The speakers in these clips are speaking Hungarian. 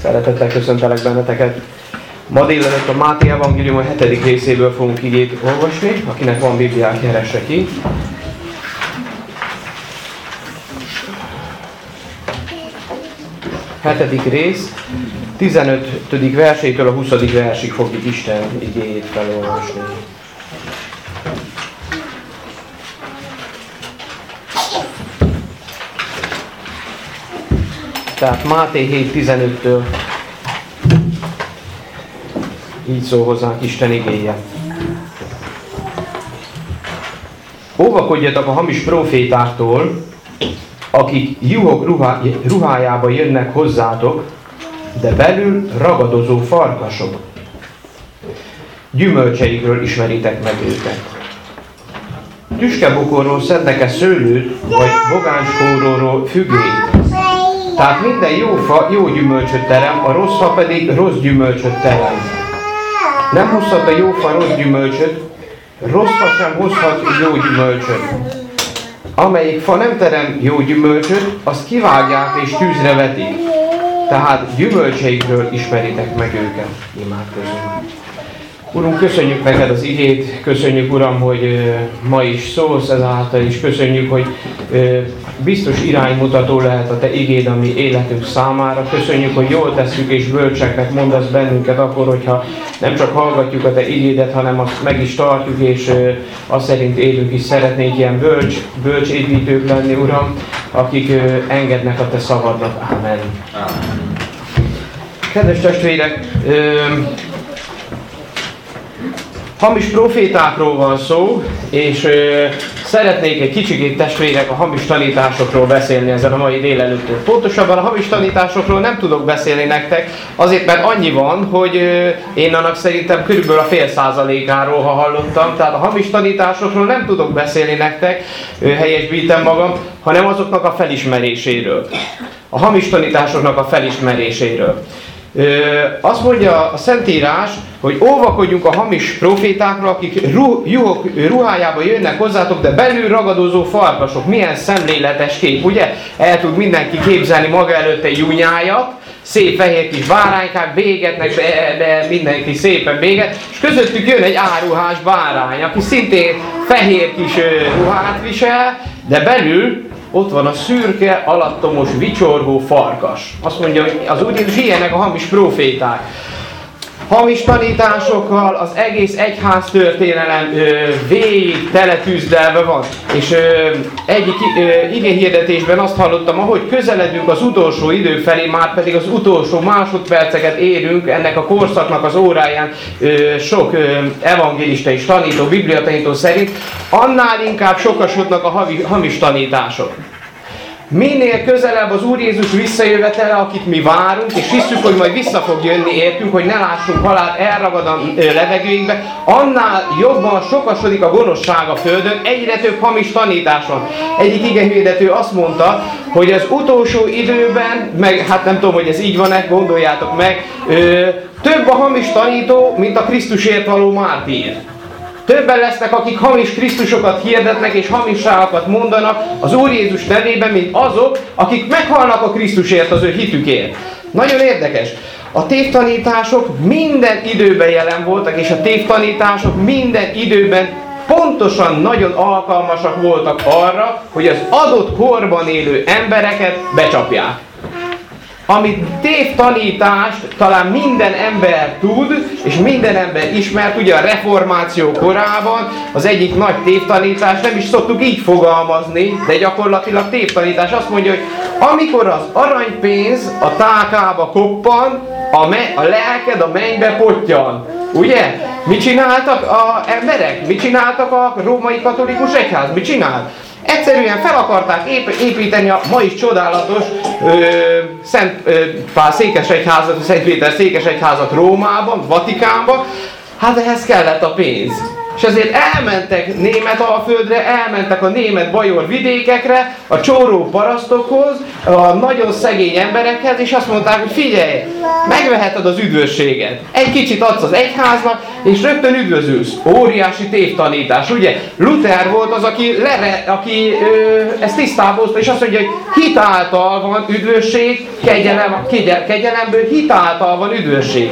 Szeretettel köszöntelek benneteket. Ma délelőtt a Máté evangélium 7. részéből fogunk igét olvasni. Akinek van Bibliát, keresse ki. Hetedik rész, 15. versétől a 20. versig fogjuk Isten igéjét felolvasni. Tehát Máté 7.15-től így szól hozzánk Isten igéje. Óvakodjatok a hamis prófétáktól, akik juhok ruhájába jönnek hozzátok, de belül ragadozó farkasok. Gyümölcseikről ismeritek meg őket. Tüskebukorról szednek-e szőlőt, vagy bogánskóróról függényt? Tehát minden jó fa jó gyümölcsöt terem, a rossz fa pedig rossz gyümölcsöt terem. Nem hozhat a jó fa rossz gyümölcsöt, rossz fa sem hozhat jó gyümölcsöt. Amelyik fa nem terem jó gyümölcsöt, azt kivágják és tűzre vetik. Tehát gyümölcseikről ismeritek meg őket. Imádkozunk. Urunk, köszönjük neked az igét, köszönjük, Uram, hogy ma is szólsz ezáltal, és köszönjük, hogy biztos iránymutató lehet a te igéd a mi életünk számára. Köszönjük, hogy jól tesszük és bölcseknek mondasz bennünket akkor, hogyha nem csak hallgatjuk a te igédet, hanem azt meg is tartjuk, és azt szerint élünk is. Szeretnénk ilyen bölcs építők lenni, Uram, akik engednek a te szavadnak. Amen. Kedves testvérek, hamis profétákról van szó, és szeretnék egy kicsikét, testvérek, a hamis tanításokról beszélni ezen a mai délelőttön. Pontosabban a hamis tanításokról nem tudok beszélni nektek, azért mert annyi van, hogy én annak szerintem körülbelül a 0,5%-áról, ha hallottam. Tehát a hamis tanításokról nem tudok beszélni nektek, helyesbítem magam, hanem azoknak a felismeréséről. A hamis tanításoknak a felismeréséről. Azt mondja a Szentírás, hogy óvakodjunk a hamis profétákra, akik juhok ruhájába jönnek hozzátok, de belül ragadozó farkasok. Milyen szemléletes kép, ugye? El tud mindenki képzelni maga előtt egy junyájat, szép fehér kis báránykák, bégetnek, de mindenki szépen béget, és közöttük jön egy áruhás bárány, aki szintén fehér kis ruhát visel, de belül ott van a szürke, alattomos, vicsorgó farkas. Azt mondja, hogy az úgy ilyenek a hamis proféták. Hamis tanításokkal az egész egyház történelem végig teletűzdelve van. És egyik igéhirdetésben azt hallottam, ahogy közeledünk az utolsó idő felé, már pedig az utolsó másodperceket érünk ennek a korszaknak az óráján sok evangélista és tanító, bibliatanító szerint, annál inkább sokasodnak a hamis tanítások. Minél közelebb az Úr Jézus visszajövetele, akit mi várunk, és hiszük, hogy majd vissza fog jönni értünk, hogy ne lássunk halált elragad a levegőinkbe, annál jobban sokasodik a gonoszság a földön, egyre több hamis tanítás van. Egyik igehirdető azt mondta, hogy az utolsó időben, meg hát nem tudom, hogy ez így van-e, gondoljátok meg, több a hamis tanító, mint a Krisztusért való mártír. Többen lesznek, akik hamis Krisztusokat hirdetnek és hamisságokat mondanak az Úr Jézus nevében, mint azok, akik meghalnak a Krisztusért, az ő hitükért. Nagyon érdekes. A tévtanítások minden időben jelen voltak, és a tévtanítások minden időben pontosan nagyon alkalmasak voltak arra, hogy az adott korban élő embereket becsapják. Amit tévtanítást talán minden ember tud, és minden ember ismert, ugye a reformáció korában az egyik nagy tévtanítás, nem is szoktuk így fogalmazni, de gyakorlatilag tévtanítás azt mondja, hogy amikor az aranypénz a tálkába koppan, a lelked a mennybe pottyan. Ugye? Mit csináltak az emberek? Mit csináltak a római katolikus egyház? Mit csinált? Egyszerűen fel akarták építeni a ma is csodálatos Szent Pál székesegyházat, Szent Péter székesegyházat Rómában, Vatikánban. Hát ehhez kellett a pénz. És ezért elmentek Németalföldre, elmentek a német bajor vidékekre, a csóró parasztokhoz, a nagyon szegény emberekhez, és azt mondták, hogy figyelj, megveheted az üdvösséget. Egy kicsit adsz az egyháznak, és rögtön üdvözülsz. Óriási tévtanítás, ugye? Luther volt az, aki ezt tisztávozta, és azt mondja, hogy hit által van üdvösség, kegyelemből hit által van üdvösség.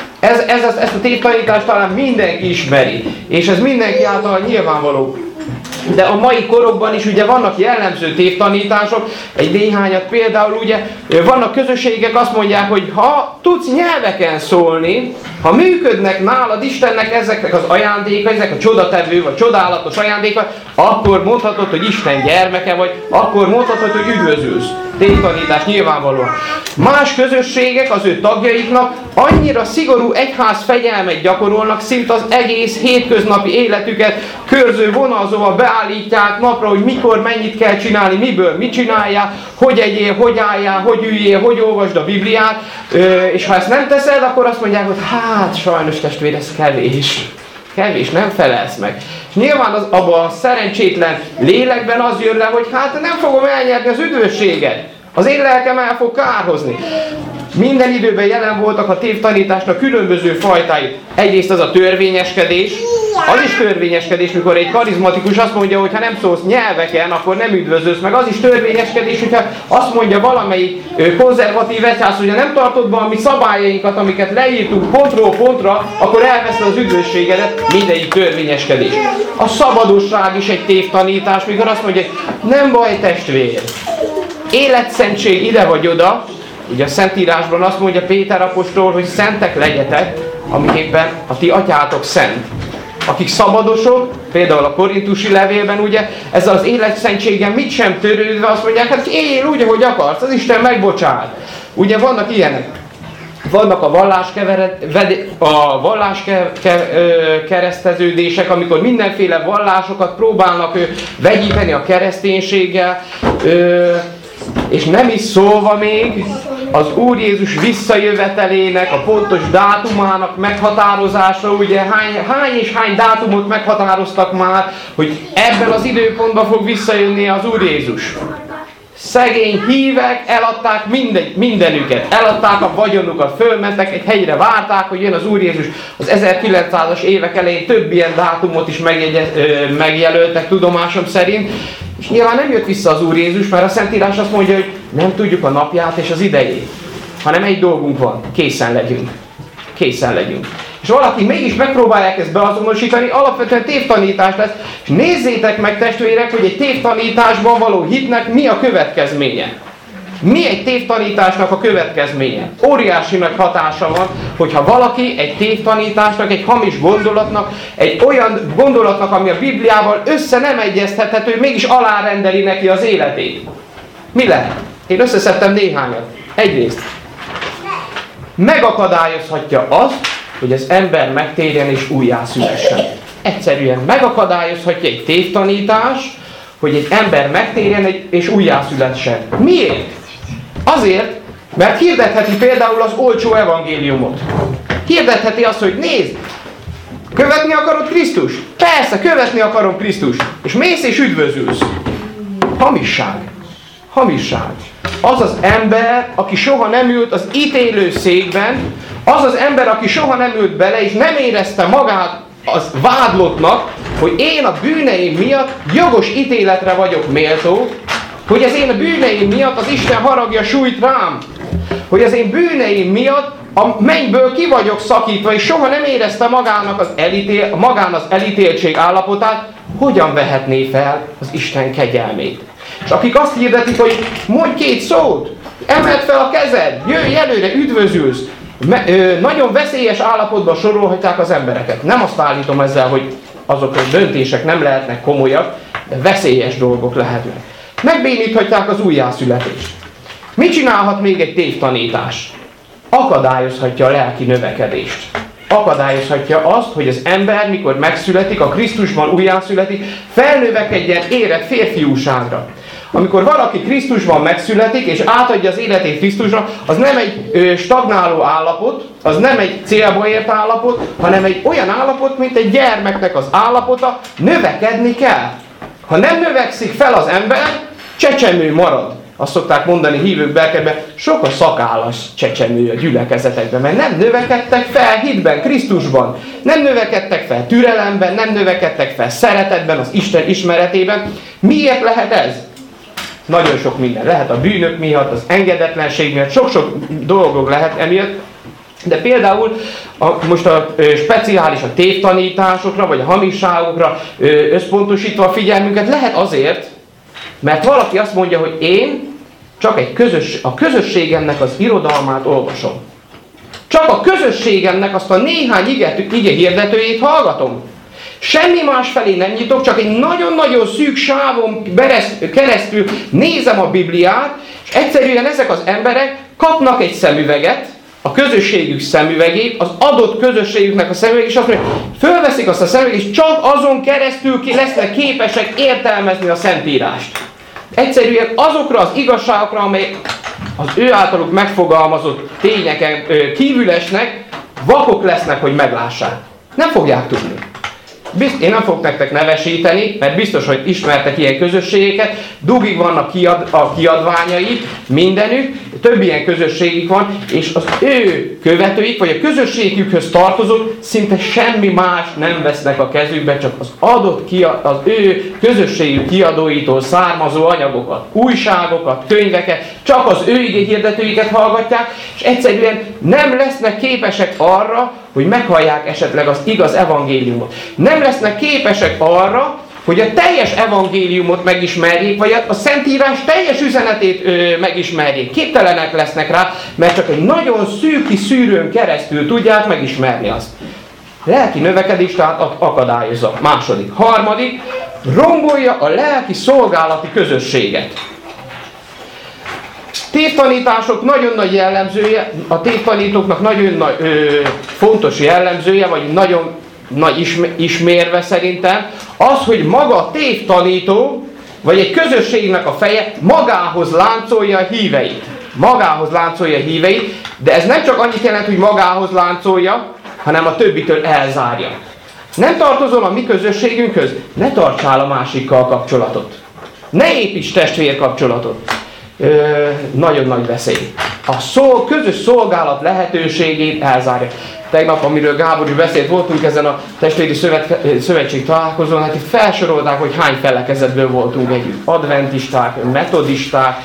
Ezt a tévtanítást talán mindenki ismeri, és ez mindenki által nyilvánvaló. De a mai korokban is ugye vannak jellemző tévtanítások, egy néhányat például ugye, vannak közösségek, azt mondják, hogy ha tudsz nyelveken szólni, ha működnek nálad Istennek ezeknek az ajándéka, ezek a csodatevő vagy csodálatos ajándéka, akkor mondhatod, hogy Isten gyermeke vagy, akkor mondhatod, hogy üdvözülsz. Tévtanítás nyilvánvalóan. Más közösségek az ő tagjaiknak annyira szigorú egyház fegyelmet gyakorolnak, szinte az egész hétköznapi életüket körző vonalzóval beállítják napra, hogy mikor mennyit kell csinálni, miből mit csináljál, hogy egyél, hogy álljál, hogy üljél, hogy olvasd a Bibliát, és ha ezt nem teszed, akkor azt mondják, hogy hát sajnos testvér, ez kevés, nem felelsz meg. És nyilván abban a szerencsétlen lélekben az jön le, hogy hát nem fogom elnyerni az üdvösséget. Az én lelkem el fog kárhozni. Minden időben jelen voltak a tévtanításnak különböző fajtái. Egyrészt az a törvényeskedés. Az is törvényeskedés, mikor egy karizmatikus azt mondja, hogy ha nem szólsz nyelveken, akkor nem üdvözölsz meg. Az is törvényeskedés, hogyha azt mondja valamelyik konzervatív egyház, hogy ha nem tartod be a mi szabályainkat, amiket leírtunk pontról pontra, akkor elveszed az üdvösségedet. Mindegyik törvényeskedés. A szabadosság is egy tévtanítás, mikor azt mondja, hogy nem baj testvér. Életszentség ide vagy oda, ugye a Szentírásban azt mondja Péter apostol, hogy szentek legyetek, amiképpen a ti atyátok szent. Akik szabadosok, például a korintusi levélben ugye, ezzel az életszentséggel mit sem törődve azt mondják, hát éljél úgy, ahogy akarsz, az Isten megbocsát. Ugye vannak ilyenek. Vannak a valláskereszteződések, amikor mindenféle vallásokat próbálnak vegyíteni a kereszténységgel, és nem is szólva még az Úr Jézus visszajövetelének, a pontos dátumának meghatározása, ugye hány dátumot meghatároztak már, hogy ebben az időpontban fog visszajönni az Úr Jézus. Szegény hívek eladták mindenüket, eladták a vagyonukat, fölmentek egy hegyre, várták, hogy jön az Úr Jézus. Az 1900-as évek elején több ilyen dátumot is megjelöltek tudomásom szerint, és nyilván nem jött vissza az Úr Jézus, mert a Szentírás azt mondja, hogy nem tudjuk a napját és az idejét, hanem egy dolgunk van, készen legyünk. És valaki mégis megpróbálják ezt beazonosítani, alapvetően tévtanítás lesz, és nézzétek meg testvérek, hogy egy tévtanításban való hitnek mi a következménye. Mi egy tévtanításnak a következménye? Óriási nagy hatása van, hogyha valaki egy tévtanításnak, egy hamis gondolatnak, egy olyan gondolatnak, ami a Bibliával össze nem egyeztethető, mégis alárendeli neki az életét. Mi lehet? Én összeszedtem néhányat. Egyrészt megakadályozhatja azt, hogy az ember megtérjen és újjászülessen. Egyszerűen megakadályozhatja egy tévtanítás, hogy egy ember megtérjen és újjászülessen. Miért? Azért, mert hirdetheti például az olcsó evangéliumot. Hirdetheti azt, hogy nézd, követni akarod Krisztust? Persze, követni akarom Krisztust. És mész és üdvözülsz. Hamisság. Az az ember, aki soha nem ült az ítélő székben, az az ember, aki soha nem ült bele, és nem érezte magát az vádlottnak, hogy én a bűneim miatt jogos ítéletre vagyok méltó, hogy az én bűneim miatt az Isten haragja sújt rám, hogy az én bűneim miatt a mennyből ki vagyok szakítva, és soha nem érezte magán az elítéltség állapotát, hogyan vehetné fel az Isten kegyelmét. És akik azt hirdetik, hogy mondj két szót, emeld fel a kezed, jöjj előre, üdvözülsz, nagyon veszélyes állapotban sorolhatják az embereket. Nem azt állítom ezzel, hogy azok a döntések nem lehetnek komolyak, de veszélyes dolgok lehetnek. Megbéníthatják az újjászületést. Mit csinálhat még egy tévtanítás? Akadályozhatja a lelki növekedést. Akadályozhatja azt, hogy az ember, mikor megszületik, a Krisztusban újjászületik, felnövekedjen érett férfiúságra. amikor valaki Krisztusban megszületik, és átadja az életét Krisztusra, az nem egy stagnáló állapot, az nem egy célba ért állapot, hanem egy olyan állapot, mint egy gyermeknek az állapota, növekedni kell. Ha nem növekszik fel az ember, csecsemő marad. Azt szokták mondani hívők berkedben, sok a szakállas csecsemő a gyülekezetekben, mert nem növekedtek fel hitben, Krisztusban. Nem növekedtek fel türelemben, nem növekedtek fel szeretetben, az Isten ismeretében. Miért lehet ez? Nagyon sok minden. Lehet a bűnök miatt, az engedetlenség miatt, sok-sok dolgok lehet emiatt. De például most speciális a tévtanításokra, vagy a hamisságokra összpontosítva a figyelmünket lehet azért, mert valaki azt mondja, hogy én csak a közösségemnek az irodalmát olvasom. Csak a közösségemnek azt a néhány ige hirdetőjét hallgatom. Semmi más felé nem nyitok, csak egy nagyon-nagyon szűk sávon keresztül nézem a Bibliát, és egyszerűen ezek az emberek kapnak egy szemüveget, a közösségük szemüvegét, az adott közösségüknek a szemüvegét, és azt mondja, fölveszik azt a szemüveget, és csak azon keresztül lesznek képesek értelmezni a Szentírást. Egyszerűen azokra az igazságokra, amelyek az ő általuk megfogalmazott tényeken kívül esnek, vakok lesznek, hogy meglássák. Nem fogják tudni. Én nem fogok nektek nevesíteni, mert biztos, hogy ismertek ilyen közösségeket, dugig vannak a kiadványai mindenük, több ilyen közösségük van, és az ő követőik, vagy a közösségükhöz tartozók szinte semmi más nem vesznek a kezükbe, csak az az ő közösségük kiadóitól származó anyagokat, újságokat, könyveket, csak az ő hirdetőiket hallgatják, és egyszerűen nem lesznek képesek arra, hogy meghallják esetleg az igaz evangéliumot. Nem lesznek képesek arra, hogy a teljes evangéliumot megismerjék, vagy a Szentírás teljes üzenetét megismerjék. Képtelenek lesznek rá, mert csak egy nagyon szűk szűrőn keresztül tudják megismerni azt. Lelki növekedést akadályozza. Második. Harmadik, rombolja a lelki szolgálati közösséget. Tévtanítások nagyon nagy jellemzője, a tévtanítóknak nagyon nagy, fontos jellemzője, vagy nagyon nagy ismérve szerintem, az, hogy maga a tévtanító, vagy egy közösségnek a feje magához láncolja a híveit. Magához láncolja a híveit, de ez nem csak annyit jelent, hogy magához láncolja, hanem a többitől elzárja. Nem tartozol a mi közösségünkhöz? Ne tartsál a másikkal kapcsolatot. Ne építs testvérkapcsolatot. Nagyon nagy veszély. A közös szolgálat lehetőségét elzárja. Tegnap, amiről Gábor is beszélt, voltunk ezen a testvéri szövetség találkozón, hát itt felsorolták, hogy hány felekezetből voltunk együtt. Adventisták, metodisták,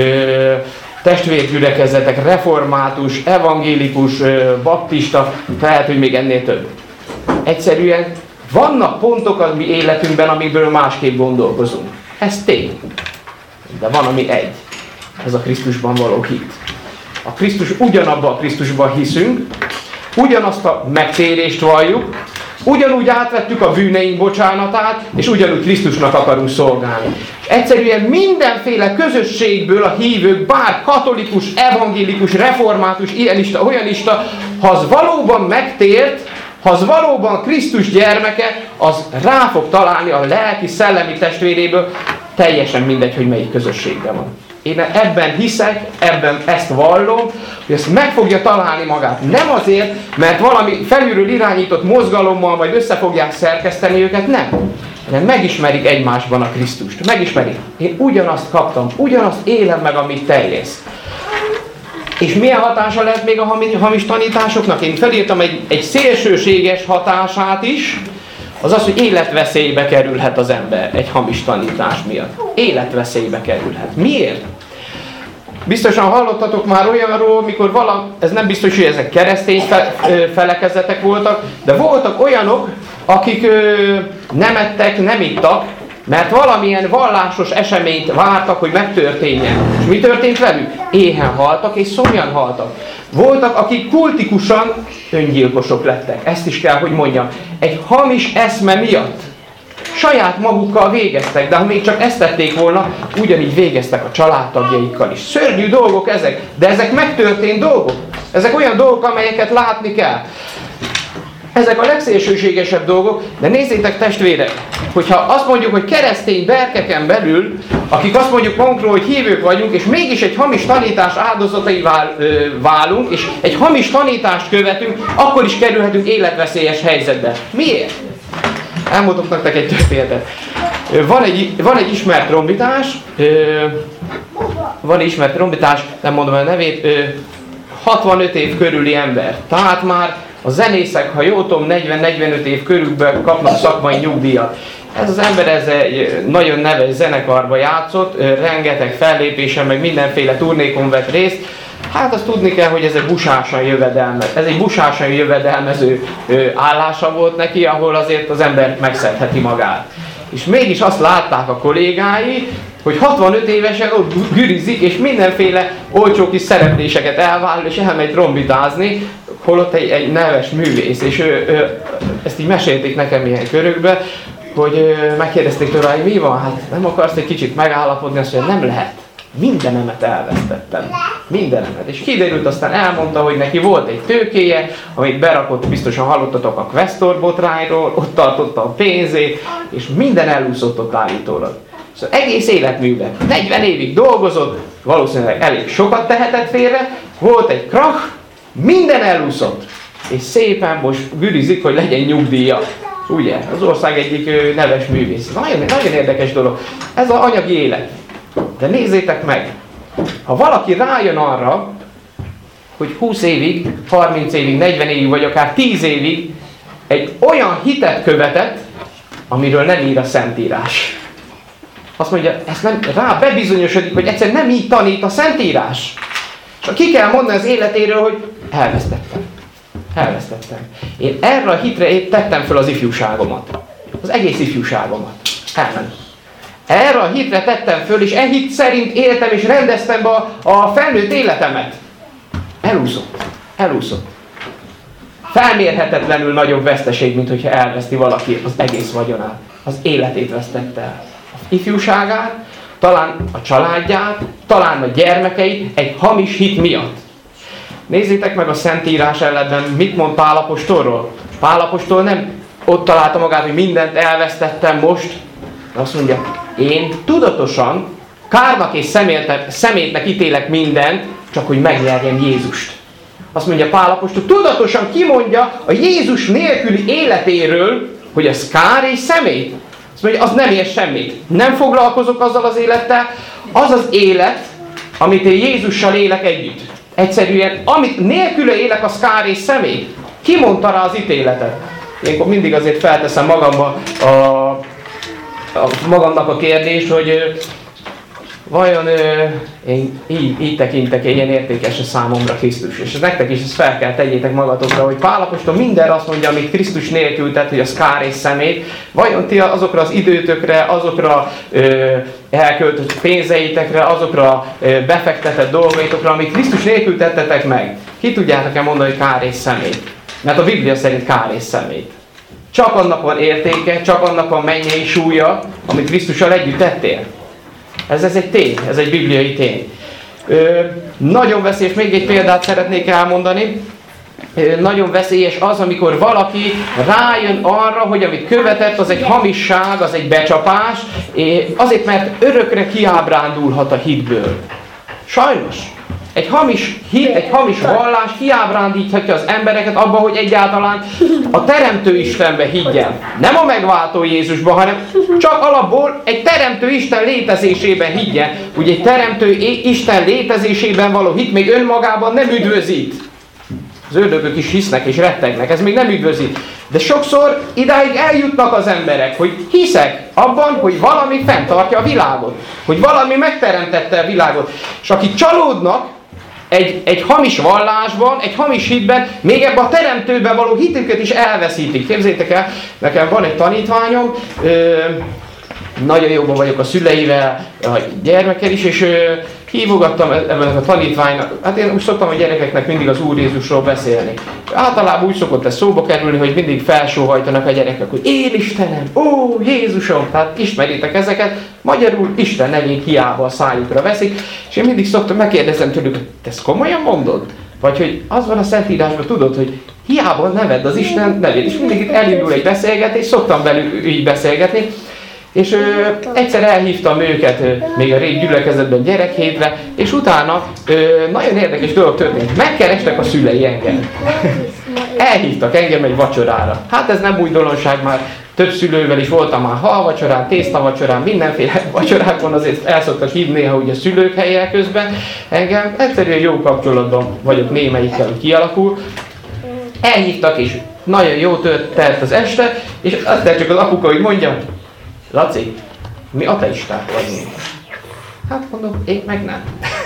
testvérgyülekezetek, református, evangélikus, baptista, lehet, hogy még ennél több. Egyszerűen vannak pontok a mi életünkben, amikből másképp gondolkozunk. Ez tény. De van, ami egy. Ez a Krisztusban való hit. Ugyanabban a Krisztusban hiszünk, ugyanazt a megtérést valljuk, ugyanúgy átvettük a bűneink bocsánatát, és ugyanúgy Krisztusnak akarunk szolgálni. És egyszerűen mindenféle közösségből a hívők, bár katolikus, evangélikus, református, ilyenista, olyanista, ha az valóban megtért, ha az valóban Krisztus gyermeke, az rá fog találni a lelki, szellemi testvéréből, teljesen mindegy, hogy melyik közösségben van. Én ebben hiszek, ebben ezt vallom, hogy ezt meg fogja találni magát. Nem azért, mert valami felülről irányított mozgalommal majd össze fogják szerkeszteni őket, nem. Hanem megismerik egymásban a Krisztust. Megismerik. Én ugyanazt kaptam, ugyanazt élem meg, amit te élsz. És milyen hatása lehet még a hamis tanításoknak? Én felírtam egy szélsőséges hatását is, az az, hogy életveszélybe kerülhet az ember egy hamis tanítás miatt. Életveszélybe kerülhet. Miért? Biztosan hallottatok már olyanról, mikor ez nem biztos, hogy ezek keresztény felekezetek voltak, de voltak olyanok, akik nem ettek, nem ittak, mert valamilyen vallásos eseményt vártak, hogy megtörténjen. És mi történt velük? Éhen haltak és szomjan haltak. Voltak, akik kultikusan öngyilkosok lettek. Ezt is kell, hogy mondjam. Egy hamis eszme miatt. Saját magukkal végeztek, de ha még csak ezt tették volna, ugyanígy végeztek a családtagjaikkal is. Szörnyű dolgok ezek, de ezek megtörtént dolgok. Ezek olyan dolgok, amelyeket látni kell. Ezek a legszélsőségesebb dolgok, de nézzétek testvérek, hogyha azt mondjuk, hogy keresztény berkeken belül, akik azt mondjuk magunkról, hogy hívők vagyunk, és mégis egy hamis tanítás áldozatai válunk, és egy hamis tanítást követünk, akkor is kerülhetünk életveszélyes helyzetbe. Miért? Elmondok nektek egy történetet. Van egy ismert trombitás, nem mondom a nevét, 65 év körüli ember. Tehát már a zenészek, ha jól tudom, 40-45 év körülbelül kapnak szakmai nyugdíjat. Ez az ember egy nagyon neves zenekarba játszott, rengeteg fellépésen, meg mindenféle turnékon vett részt. Hát azt tudni kell, hogy ez egy busásan jövedelmező állása volt neki, ahol azért az ember megszedheti magát. És mégis azt látták a kollégái, hogy 65 évesen ott gürizik, és mindenféle olcsó kis szerepléseket elvállal, és elmegy trombitázni, holott egy neves művész. És ezt így mesélték nekem ilyen körökbe, hogy megkérdezték tőle, hogy mi van, hát nem akarsz egy kicsit megállapodni, azt mondja, nem lehet. Mindenemet elvesztettem. Mindenemet. És kiderült, aztán elmondta, hogy neki volt egy tőkéje, amit berakott, biztosan hallottatok a Questor botrányról, ott tartotta a pénzét, és minden elúszott ott állítólag. Szóval egész életműben, 40 évig dolgozott, valószínűleg elég sokat tehetett félre, volt egy krach, minden elúszott. És szépen most gürizik, hogy legyen nyugdíja. Ugye? Az ország egyik neves művész. Nagyon érdekes dolog. Ez az anyagi élet. De nézzétek meg, ha valaki rájön arra, hogy 20 évig, 30 évig, 40 évig, vagy akár 10 évig egy olyan hitet követett, amiről nem ír a Szentírás. Azt mondja, ezt nem, rá bebizonyosodik, hogy egyszerűen nem így tanít a Szentírás. És ki kell mondani az életéről, hogy elvesztettem. Én erre a hitre tettem fel az ifjúságomat. Az egész ifjúságomat. Elment. Erre a hitre tettem föl, és hit szerint éltem, és rendeztem be a felnőtt életemet. Elúszott. Felmérhetetlenül nagyobb veszteség, mint hogyha elveszti valaki az egész vagyonát. Az életét vesztette el. Az ifjúságát, talán a családját, talán a gyermekeit egy hamis hit miatt. Nézzétek meg a Szentírás ellenben, mit mond Pál apostolról. Pál apostol nem ott találta magát, hogy mindent elvesztettem most. Azt mondja, én tudatosan kárnak és szemétnek ítélek mindent, csak hogy megnyerjem Jézust. Azt mondja Pál apostol, tudatosan kimondja a Jézus nélküli életéről, hogy az kár és szemét. Azt mondja, az nem ér semmit. Nem foglalkozok azzal az élettel, az az élet, amit én Jézussal élek együtt. Egyszerűen, amit nélküle élek, az kár és szemét. Ki mondta rá az ítéletet? Én mindig azért felteszem magamnak a kérdés, hogy vajon én így tekintek ilyen értékes a számomra Krisztus. És nektek is ezt fel kell tegyétek magatokra, hogy Pál apostol mindenre azt mondja, amit Krisztus nélkül tett, hogy az kár és szemét. Vajon ti azokra az időtökre, azokra elköltött pénzeitekre, azokra befektetett dolgaitokra, amit Krisztus nélkül tettetek meg, ki tudjátok-e mondani, hogy kár és szemét? Mert a Biblia szerint kár és szemét. Csak annak van értéke, csak annak van mennyei súlya, amit Krisztussal együtt tettél. Ez egy tény, ez egy bibliai tény. Nagyon veszélyes, még egy példát szeretnék elmondani. Nagyon veszélyes az, amikor valaki rájön arra, hogy amit követett, az egy hamisság, az egy becsapás, azért, mert örökre kiábrándulhat a hitből. Sajnos. Egy hamis hit, egy hamis vallás kiábrándíthatja az embereket abba, hogy egyáltalán a Teremtő Istenbe higgyen. Nem a megváltó Jézusban, hanem csak alapból egy Teremtő Isten létezésében higgyen. Ugye egy Teremtő Isten létezésében való hit még önmagában nem üdvözít. Az ördögök is hisznek és rettegnek, ez még nem üdvözít. De sokszor idáig eljutnak az emberek, hogy hiszek abban, hogy valami fenntartja a világot. Hogy valami megteremtette a világot. És akik csalódnak egy hamis vallásban, egy hamis hitben, még ebben a teremtőben való hitüket is elveszítik. Képzeljétek el, nekem van egy tanítványom, nagyon jóban vagyok a szüleivel, a gyermekkel is, és hívogattam ebben a tanítványnak. Hát én úgy szoktam a gyerekeknek mindig az Úr Jézusról beszélni. Általában úgy szokott ez szóba kerülni, hogy mindig felsóhajtanak a gyerekek, hogy én Istenem, ó Jézusom, tehát ismeritek ezeket, magyarul Isten nevét hiába a szájukra veszik, és én mindig szoktam, megkérdezem tőlük, te ezt komolyan mondod? Vagy hogy az van a Szentírásban, tudod, hogy hiába nevedd az Isten nevét. És mindig itt elindul egy beszélgetés, szoktam velük így beszélgetni, és egyszer elhívtam őket még a rég gyülekezetben gyerekhétre, és utána nagyon érdekes dolog történt. Megkerestek a szülei engem. Elhívtak engem egy vacsorára. Hát ez nem új dologság, már több szülővel is voltam már halvacsorán, tésztavacsorán, mindenféle vacsorákon, azért el szoktak hívni néha ugye szülők helyel közben. Engem egyszerűen jó kapcsolatban vagyok némelyikkel, hogy kialakul. Elhívtak, és nagyon jó telt az este, és aztán csak az apuka, hogy mondja, Laci, mi ateisták vagyunk. Hát mondom, én meg nem.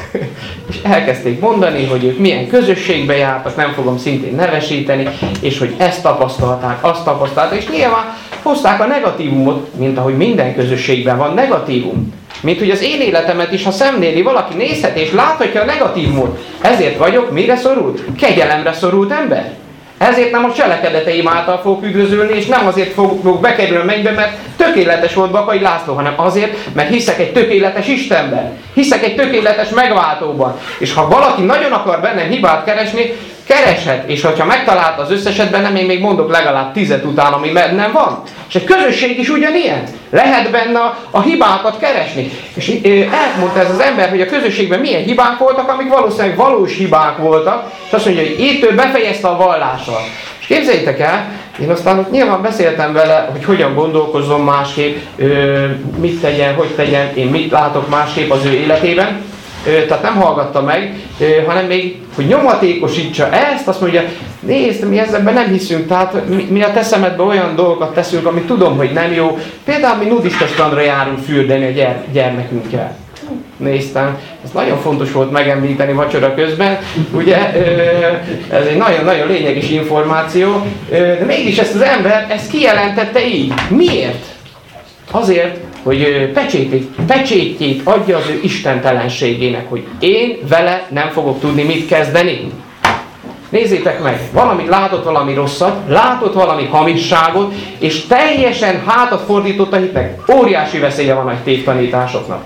És elkezdték mondani, hogy ők milyen közösségbe jártak, nem fogom szintén nevesíteni, és hogy ezt tapasztalták, azt tapasztalták, és nyilván hozták a negatívumot, mint ahogy minden közösségben van negatívum. Mint hogy az én életemet is, ha szemléli, valaki nézhet és láthatja a negatívumot. Ezért vagyok mire szorult? Kegyelemre szorult ember. Ezért nem a cselekedeteim által fogok üdvözölni, és nem azért fogok bekerülni a mennybe, mert tökéletes volt Bakai László, hanem azért, mert hiszek egy tökéletes Istenben. Hiszek egy tökéletes megváltóban. És ha valaki nagyon akar bennem hibát keresni, kereshet. És ha megtalálta az összeset bennem, én még mondok legalább 10 után, ami bennem van. És egy közösség is ugyanilyen. Lehet benne a hibákat keresni. És elmondta ez az ember, hogy a közösségben milyen hibák voltak, amik valószínűleg valós hibák voltak, és azt mondja, hogy itt ő befejezte a vallással. És képzeljétek el, én aztán ott nyilván beszéltem vele, hogy hogyan gondolkozzon másképp, mit tegyen, hogy tegyen, én mit látok másképp az ő életében. Tehát nem hallgatta meg, hanem még, hogy nyomatékosítsa ezt, azt mondja, nézd, mi ezzel nem hiszünk, tehát mi a te szemedben olyan dolgokat teszünk, amit tudom, hogy nem jó. Például mi nudista strandra járunk fürdeni a gyermekünkkel. Néztem, ez nagyon fontos volt megemlíteni vacsora közben, ugye, ez egy nagyon-nagyon lényeges információ, de mégis ezt az ember, ezt kijelentette így. Miért? Azért, hogy pecsétjét adja az ő istentelenségének, hogy én vele nem fogok tudni mit kezdeni. Nézzétek meg, valamit látott, valami rosszat, látott valami hamisságot, és teljesen hátat fordított a hitnek. Óriási veszélye van a tévtanításoknak.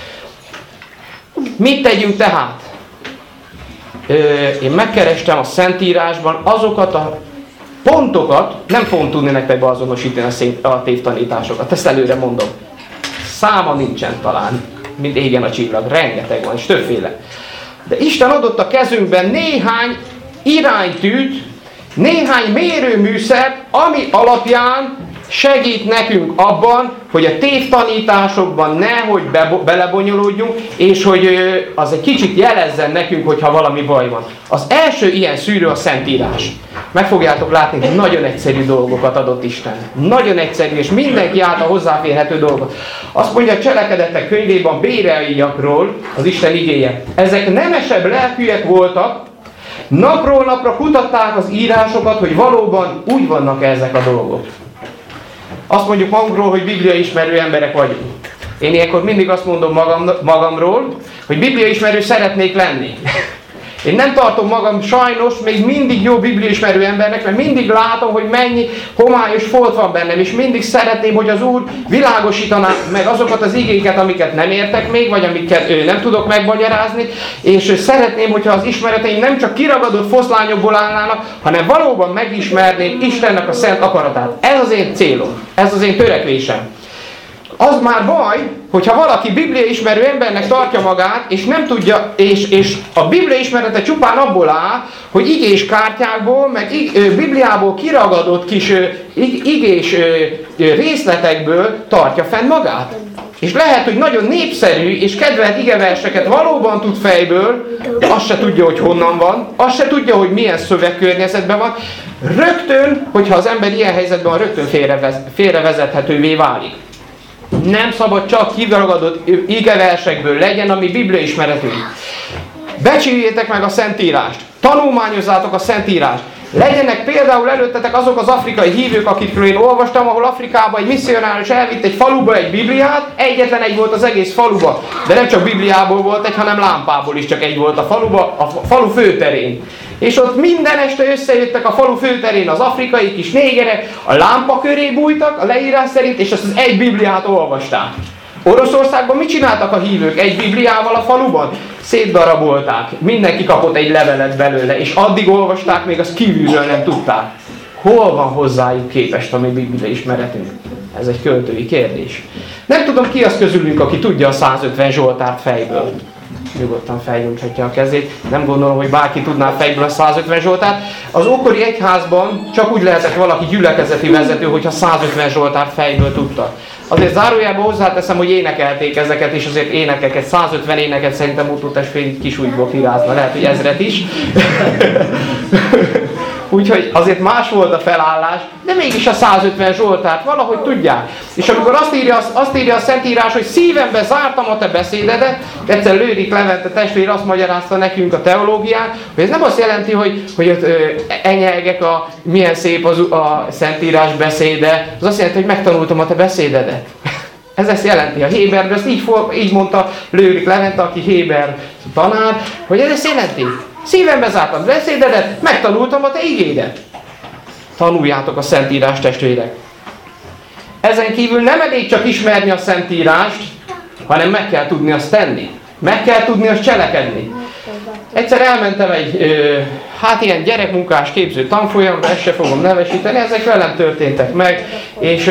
Mit tegyünk tehát? Én megkerestem a Szentírásban azokat a pontokat, nem fogom tudni nektek beazonosítani a tévtanításokat, ezt előre mondom. Száma nincsen talán, mint égen a csillag, rengeteg van, és többféle. De Isten adott a kezünkben néhány iránytűt, néhány mérőműszert, ami alapján segít nekünk abban, hogy a tévtanításokban nehogy belebonyolódjunk, és hogy az egy kicsit jelezzen nekünk, hogyha valami baj van. Az első ilyen szűrő a Szentírás. Meg fogjátok látni, hogy nagyon egyszerű dolgokat adott Isten. Nagyon egyszerű, és mindenki által hozzáférhető dolgot. Azt mondja a Cselekedetek könyvében Béreaiakról, az Isten igéje. Ezek nemesebb lelkűek voltak, napról napra kutatták az írásokat, hogy valóban úgy vannak ezek a dolgok. Azt mondjuk magunkról, hogy bibliaismerő emberek vagyunk. Én ilyenkor mindig azt mondom magamról, hogy bibliaismerő szeretnék lenni. Én nem tartom magam sajnos még mindig jó bibliaismerő embernek, mert mindig látom, hogy mennyi homályos folt van bennem, és mindig szeretném, hogy az Úr világosítaná meg azokat az igéket, amiket nem értek még, vagy amiket nem tudok megmagyarázni, és szeretném, hogyha az ismereteim nem csak kiragadott foszlányokból állnának, hanem valóban megismerném Istennek a szent akaratát. Ez az én célom, ez az én törekvésem. Az már baj, hogyha valaki bibliaismerő embernek tartja magát, és nem tudja, és a bibliaismerete csupán abból áll, hogy igés kártyákból, meg Bibliából kiragadott kis igés részletekből tartja fenn magát. És lehet, hogy nagyon népszerű és kedvelt igeverseket valóban tud fejből, de azt se tudja, hogy honnan van, azt se tudja, hogy milyen szövegkörnyezetben van. Rögtön, hogyha az ember ilyen helyzetben van, rögtön félrevezethetővé válik. Nem szabad csak kiragadott igeversekből legyen, ami bibliaismeretünk. Becsüljétek meg a Szentírást. Tanulmányozzátok a Szentírást. Legyenek például előttetek azok az afrikai hívők, akikről én olvastam, ahol Afrikában egy misszionárius elvitt egy faluba egy Bibliát, egyetlen egy volt az egész faluba. De nem csak Bibliából volt egy, hanem lámpából is csak egy volt a faluba, a falu főterén. És ott minden este összejöttek a falu főterén az afrikai kis négerek, a lámpa köré bújtak, a leírás szerint, és azt az egy Bibliát olvasták. Oroszországban mit csináltak a hívők egy Bibliával a faluban? Szétdarabolták. Mindenki kapott egy levelet belőle, és addig olvasták, még azt kívülről nem tudták. Hol van hozzájuk képest a mi Biblia ismeretünk? Ez egy költői kérdés. Nem tudom, ki az közülünk, aki tudja a 150 Zsoltárt fejből. Nyugodtan felnyújthatja a kezét. Nem gondolom, hogy bárki tudná fejből a 150 Zsoltárt. Az ókori egyházban csak úgy lehetett valaki gyülekezeti vezető, hogyha 150 Zsoltárt fejből tudta. Azért zárójában hozzáteszem, hogy énekelték ezeket, és azért énekeket, 150 éneket szerintem Útótestvér kisújból kirázna, lehet, hogy 1000-et is. Úgyhogy azért más volt a felállás, de mégis a 150 Zsoltárt valahogy tudják. És amikor azt írja a Szentírás, hogy szívembe zártam a te beszédedet, egyszer Lőrik Levente testvér azt magyarázta nekünk a teológián, hogy ez nem azt jelenti, hogy enyelgek milyen szép a Szentírás beszéde, az azt jelenti, hogy megtanultam a te beszédedet. Ez ezt jelenti. A Héberben ezt így mondta Lőrik Levente, aki Héber tanár, hogy ez ezt jelenti. Szívembe zártam beszédedet, megtanultam a te igédet. Tanuljátok a Szentírás, testvérek. Ezen kívül nem elég csak ismerni a Szentírást, hanem meg kell tudni azt tenni. Meg kell tudni azt cselekedni. Egyszer elmentem egy ilyen gyerekmunkás képző tanfolyamra, ezt se fogom nevesíteni, ezek velem történtek meg, és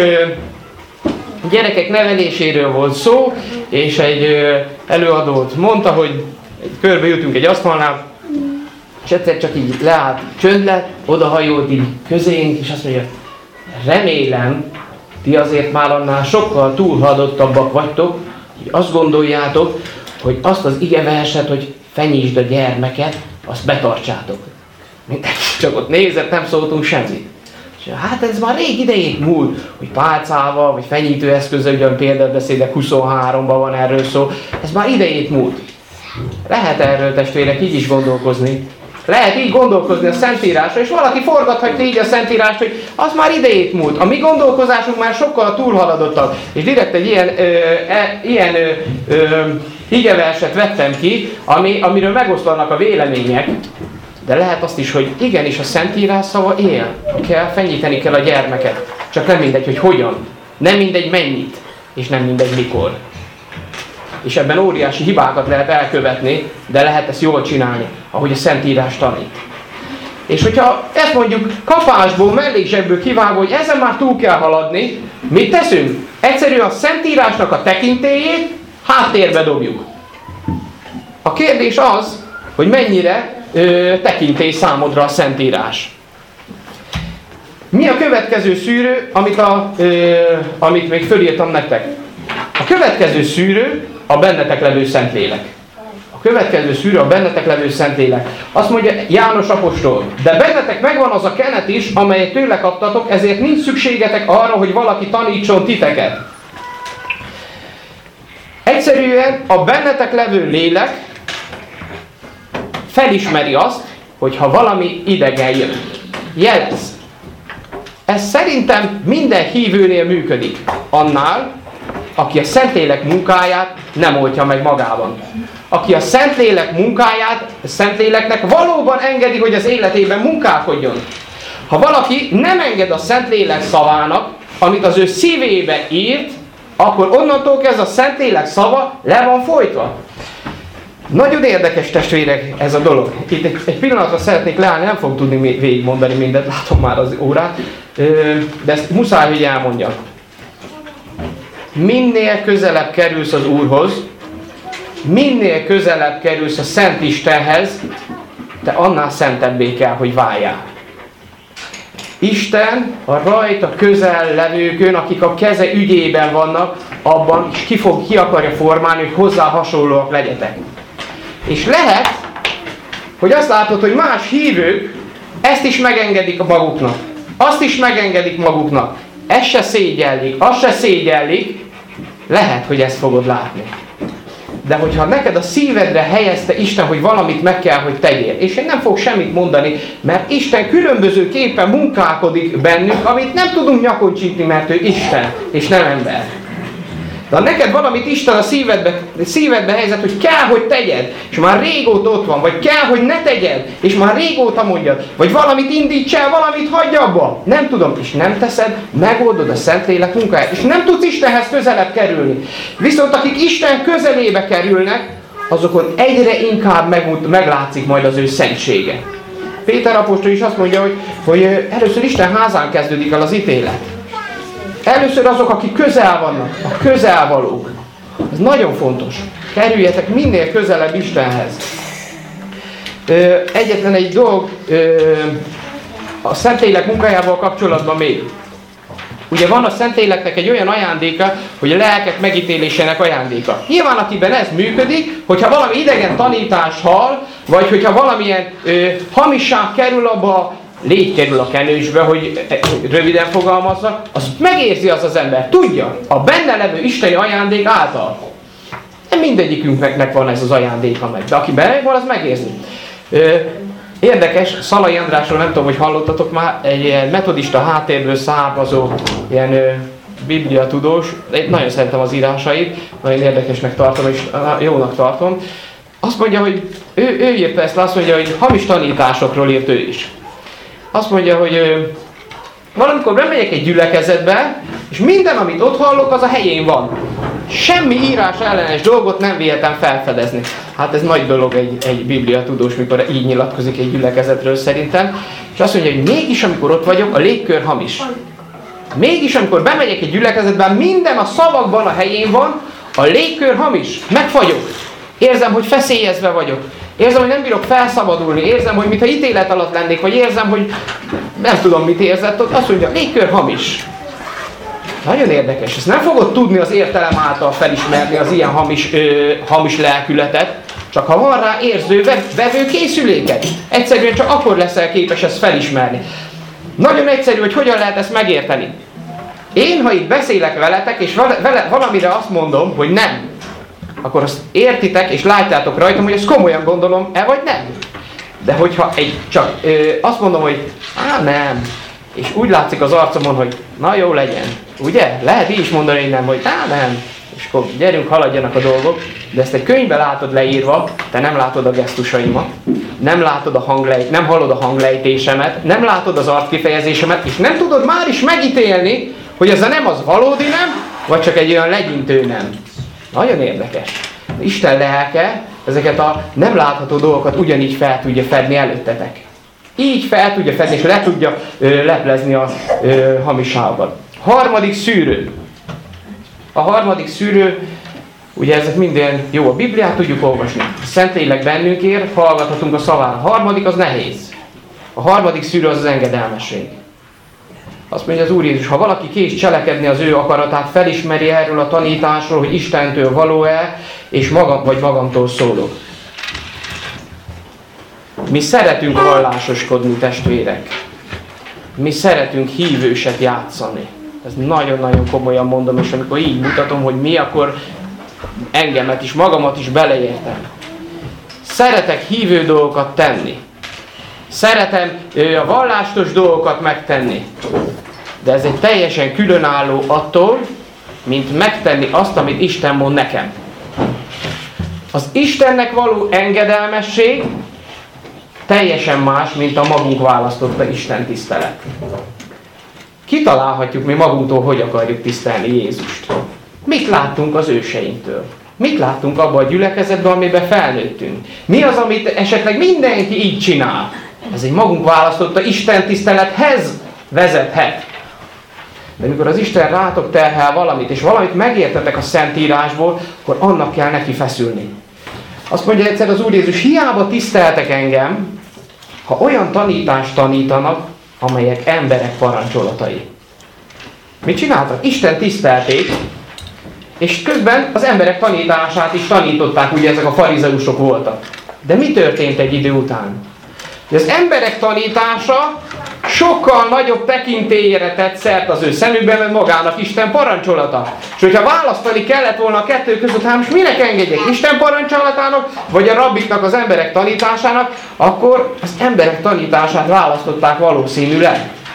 gyerekek neveléséről volt szó, és egy előadót mondta, hogy körbe jutunk egy asztalnál, és egyszer csak így leállt, csönd lett, odahajolt így közénk, és azt mondja, remélem, ti azért már annál sokkal túlhaladottabbak vagytok, hogy azt gondoljátok, hogy azt az igeverset, hogy fenyítsd a gyermeket, azt betartsátok. Mindenki csak ott nézett, nem szóltunk semmit. És hát ez már rég idejét múlt, hogy pálcával, vagy fenyítőeszközzel, ugyan példabeszédek 23-ban van erről szó, ez már idejét múlt. Lehet erről, testvérek, így is gondolkozni. Lehet így gondolkozni a Szentírásra, és valaki forgathatja így a Szentírást, hogy az már idejét múlt. A mi gondolkozásunk már sokkal túlhaladottabb. És direkt egy ilyen igeverset vettem ki, amiről megoszlanak a vélemények, de lehet azt is, hogy igenis a Szentírás szava él. Fenyíteni kell a gyermeket. Csak nem mindegy, hogy hogyan. Nem mindegy mennyit, és nem mindegy mikor. És ebben óriási hibákat lehet elkövetni, de lehet ezt jól csinálni, ahogy a Szentírás tanít. És hogyha ezt mondjuk kapásból, mellésebből kivágva, hogy ezen már túl kell haladni, mit teszünk? Egyszerűen a Szentírásnak a tekintélyét háttérbe dobjuk. A kérdés az, hogy mennyire tekintély számodra a Szentírás. Mi a következő szűrő, amit még fölírtam nektek? A következő szűrő a bennetek levő Szentlélek. A következő szűrő a bennetek levő Szentlélek. Azt mondja János apostol, de bennetek megvan az a kenet is, amelyet tőle kaptatok, ezért nincs szükségetek arra, hogy valaki tanítson titeket. Egyszerűen a bennetek levő lélek felismeri azt, hogy ha valami idegen jön. Jelez. Ez szerintem minden hívőnél működik. Annál, aki a Szentlélek munkáját nem oltja meg magában. Aki a Szentlélek munkáját, a Szentléleknek valóban engedi, hogy az életében munkálkodjon. Ha valaki nem enged a Szentlélek szavának, amit az ő szívébe írt, akkor onnantól kezdve a Szentlélek szava le van folytva. Nagyon érdekes, testvérek, ez a dolog. Itt egy pillanatra szeretnék leállni, nem fogok tudni végigmondani mindent, látom már az órát, de ezt muszáj, hogy elmondjam. Minél közelebb kerülsz az Úrhoz, minél közelebb kerülsz a Szent Istenhez, te annál szentebbé kell, hogy váljál. Isten a rajta közel levőkön, akik a keze ügyében vannak, abban is ki akarja formálni, hogy hozzá hasonlóak legyetek. És lehet, hogy azt látod, hogy más hívők ezt is megengedik maguknak. Azt is megengedik maguknak. Ezt se szégyellik, azt se szégyellik. Lehet, hogy ezt fogod látni. De hogyha neked a szívedre helyezte Isten, hogy valamit meg kell, hogy tegyél, és én nem fogok semmit mondani, mert Isten különbözőképpen munkálkodik bennünk, amit nem tudunk nyakon csípni, mert ő Isten, és nem ember. De ha neked valamit Isten a szívedbe helyezett, hogy kell, hogy tegyed, és már régóta ott van, vagy kell, hogy ne tegyed, és már régóta mondjad, vagy valamit indíts el, valamit hagyj abba, nem tudom, és nem teszed, megoldod a Szentlélek munkáját, és nem tudsz Istenhez közelebb kerülni. Viszont akik Isten közelébe kerülnek, azokon egyre inkább meglátszik majd az ő szentsége. Péter apostol is azt mondja, hogy először Isten házán kezdődik el az ítélet. Először azok, akik közel vannak, a közelvalók. Ez nagyon fontos. Kerüljetek minél közelebb Istenhez. Egyetlen egy dolog a Szentlélek munkájával kapcsolatban még. Ugye van a Szentléleknek egy olyan ajándéka, hogy a lelkek megítélésének ajándéka. Nyilván akiben ez működik, hogyha valami idegen tanítás hall, vagy hogyha valamilyen hamiság kerül abba, légy kerül a kenősbe, hogy röviden fogalmazzak, az megérzi az ember. Tudja, a benne levő isteni ajándék által. Nem mindegyikünknek van ez az ajándéka meg, de aki benne van, az megérzi. Érdekes, Szalai Andrásról nem tudom, hogy hallottatok már, egy ilyen metodista háttérből származó ilyen bibliatudós, én nagyon szeretem az írásait, nagyon érdekesnek tartom és jónak tartom. Azt mondja, hogy ő írta ezt, azt mondja, hogy hamis tanításokról írt ő is. Azt mondja, hogy valamikor bemegyek egy gyülekezetbe, és minden, amit ott hallok, az a helyén van. Semmi írás ellenes dolgot nem vihetem felfedezni. Hát ez nagy dolog egy bibliatudós, mikor így nyilatkozik egy gyülekezetről szerintem. És azt mondja, hogy mégis, amikor ott vagyok, a légkör hamis. Mégis, amikor bemegyek egy gyülekezetbe, minden a szavakban a helyén van, a légkör hamis. Megfagyok. Érzem, hogy feszélyezve vagyok. Érzem, hogy nem bírok felszabadulni. Érzem, hogy mintha ítélet alatt lennék, vagy érzem, hogy nem tudom, mit érzett ott. Azt mondja, légkör hamis. Nagyon érdekes. Ezt nem fogod tudni az értelem által felismerni az ilyen hamis lelkületet, csak ha van rá érző, vevő készüléket. Egyszerűen csak akkor leszel képes ezt felismerni. Nagyon egyszerű, hogy hogyan lehet ezt megérteni. Én, ha itt beszélek veletek, és valamire azt mondom, hogy nem, akkor azt értitek, és látjátok rajtam, hogy ezt komolyan gondolom-e, vagy nem. De hogyha csak azt mondom, hogy nem, és úgy látszik az arcomon, hogy na jó legyen, ugye? Lehet így is mondani, hogy nem, hogy nem, és akkor gyerünk, haladjanak a dolgok, de ezt egy könyvben látod leírva, te nem látod a gesztusaimat, nem hallod a hanglejtésemet, nem látod az arckifejezésemet, és nem tudod már is megítélni, hogy ez a nem az valódi nem, vagy csak egy olyan legyintő nem. Nagyon érdekes. Isten lelke ezeket a nem látható dolgokat ugyanígy fel tudja fedni előttetek. Így fel tudja fedni, és le tudja leplezni a hamiságokat. Harmadik szűrő. A harmadik szűrő, ugye ezek minden jó, a Bibliát tudjuk olvasni. A Szentlélek bennünk ér, hallgathatunk a szavára. A harmadik az nehéz. A harmadik szűrő az engedelmesség. Azt mondja az Úr Jézus, ha valaki kész cselekedni az ő akaratát, felismeri erről a tanításról, hogy Istentől való-e, és magamtól szólok. Mi szeretünk vallásoskodni, testvérek. Mi szeretünk hívőset játszani. Ez nagyon-nagyon komolyan mondom, és amikor így mutatom, hogy mi, akkor engemet is, magamat is beleértem. Szeretek hívő dolgokat tenni. Szeretem a vallástos dolgokat megtenni. De ez egy teljesen különálló attól, mint megtenni azt, amit Isten mond nekem. Az Istennek való engedelmesség teljesen más, mint a magunk választotta Isten tisztelet. Kitalálhatjuk mi magunktól, hogy akarjuk tisztelni Jézust. Mit láttunk az őseinktől? Mit láttunk abban a gyülekezetben, amiben felnőttünk? Mi az, amit esetleg mindenki így csinál? Ez egy magunk választotta Isten tisztelethez vezethet. De amikor az Isten rátok terhel valamit, és valamit megértetek a Szentírásból, akkor annak kell neki feszülni. Azt mondja egyszer az Úr Jézus, hiába tiszteltek engem, ha olyan tanítást tanítanak, amelyek emberek parancsolatai. Mit csináltak? Isten tisztelték, és közben az emberek tanítását is tanították, ugye ezek a farizeusok voltak. De mi történt egy idő után? Az emberek tanítása sokkal nagyobb tekintélyére tett szert az ő szemükben, mert magának Isten parancsolata. És hogyha választani kellett volna a kettő között, hát most minek engedjek? Isten parancsolatának, vagy a rabbiknak, az emberek tanításának, akkor az emberek tanítását választották valószínűleg.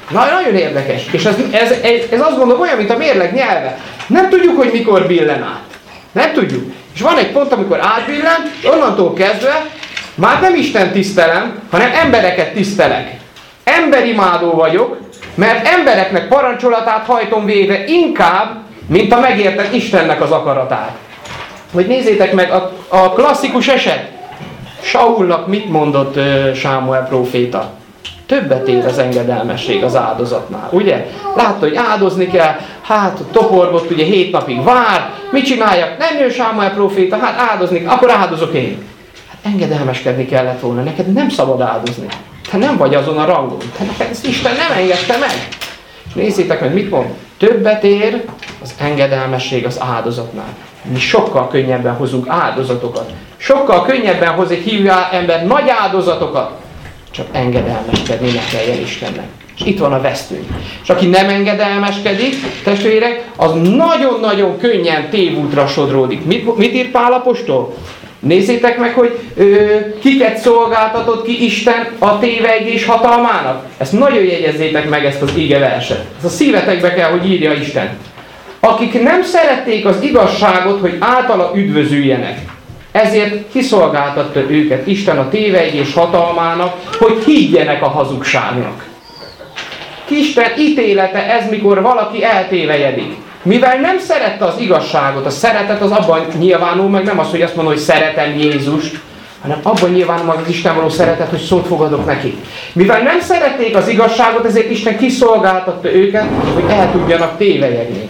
Nagyon érdekes. És ez azt gondolom olyan, mint a mérleg nyelve. Nem tudjuk, hogy mikor billen át. Nem tudjuk. És van egy pont, amikor átbillen, onnantól kezdve már nem Isten tisztelem, hanem embereket tisztelek. Emberimádó vagyok, mert embereknek parancsolatát hajtom végre inkább, mint a megértett Istennek az akaratát. Hogy nézzétek meg a klasszikus eset. Saulnak mit mondott Sámuel próféta? Többet ér az engedelmesség az áldozatnál, ugye? Látta, hogy áldozni kell, hát toporgott, ugye 7 napig vár, mit csináljak? Nem jön Sámuel próféta, hát áldozni, akkor áldozok én. Hát engedelmeskedni kellett volna, neked nem szabad áldozni. Te nem vagy azon a rangon, te neked Isten nem engedte meg. És nézzétek meg, mit mond? Többet ér az engedelmesség az áldozatnál. Mi sokkal könnyebben hozunk áldozatokat. Sokkal könnyebben hoz egy hívő ember nagy áldozatokat. Csak engedelmeskedni ne kelljen Istennek. És itt van a vesztőnk. És aki nem engedelmeskedik, testvérek, az nagyon-nagyon könnyen tévútra sodródik. Mit ír Pál apostol? Nézzétek meg, hogy kiket szolgáltatott ki Isten a tévegés hatalmának. Ezt nagyon jegyezzétek meg, ezt az igeverset. Ez a szívetekbe kell, hogy írja Isten. Akik nem szerették az igazságot, hogy általa üdvözüljenek. Ezért kiszolgáltatta őket Isten a tévegés hatalmának, hogy higgyenek a hazugságnak. Isten ítélete ez, mikor valaki eltévejedik. Mivel nem szerette az igazságot, a szeretet az abban nyilvánul meg, nem az, hogy azt mondom, hogy szeretem Jézust, hanem abban nyilvánul meg az Isten való szeretet, hogy szót fogadok neki. Mivel nem szerették az igazságot, ezért Isten kiszolgáltatta őket, hogy el tudjanak tévejegni.